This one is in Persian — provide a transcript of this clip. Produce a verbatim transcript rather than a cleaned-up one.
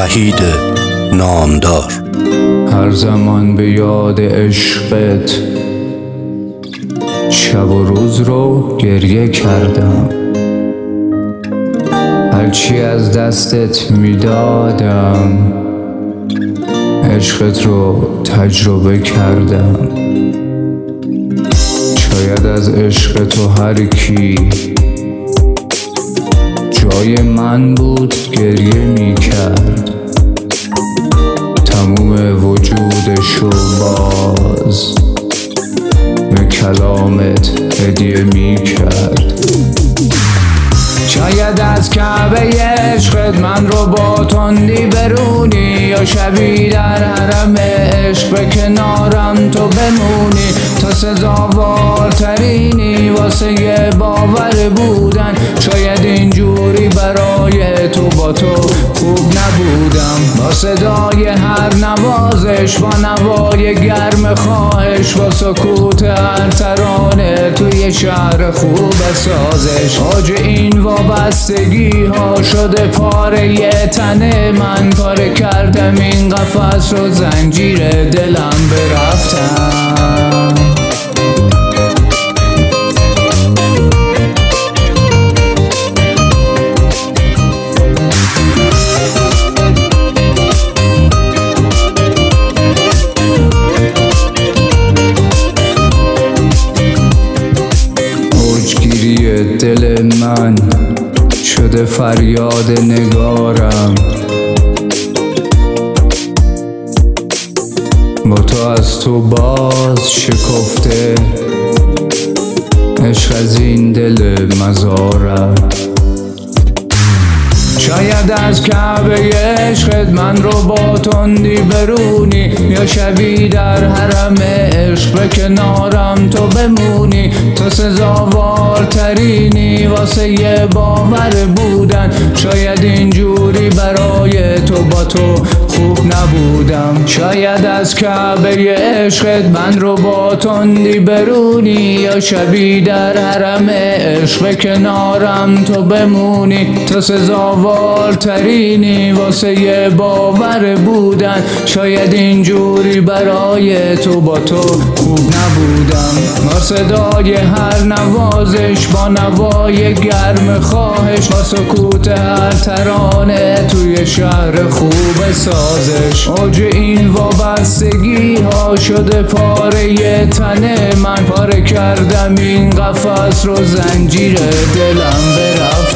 وحید نامدار. هر زمان به یاد عشقت شب و روز رو گریه کردم، هرچی از دستت میدادم عشقت رو تجربه کردم. شاید از عشق تو هر کی جای من بود گریه میکرد، تموم وجودشو باز به کلامت هدیه میکرد. شاید از کعبه عشقت من رو با تندی برونی، یا شبی در حرم عشق به کنارم تو بمونی. تا سزاوارترینی واسه یه باور بودن، شاید اینجوری برای تو با تو خوب نبودم. با صدای هر نوازش، با نوای گرم خواهش، با سکوت هر ترانه توی شهر خوب سازش. آج این وابستگی ها شده پاره یه تنه من، پاره کردم این قفس رو زنجیر دلم برفتم. اوجگیری دل من شده فریاد نگارم، با تو از تو باز شکفته عشق از این دل مزارم. شاید از کعبه عشقت من رو با تندی برونی، یا شبی در حرم عشق به کنارم تو بمونی. تو سزاوارترینی واسه یه باور بودن، شاید اینجوری برای تو با تو خوب نبودم. شاید از کعبه عشقت من رو با تندی برونی، یا شبی در حرم عشق به کنارم تو بمونی. تو سزاوارترینی واسه یه باور بودن، شاید اینجوری برای تو با تو خوب نبودم. با صدای هر نوازش، با نوای گرم خواهش، با سکوت هر ترانه توی شهر خوب سازش. اوج این وابستگی ها شده پاره یه تنه من، پاره کردم این قفس رو زنجیر دلم برفت.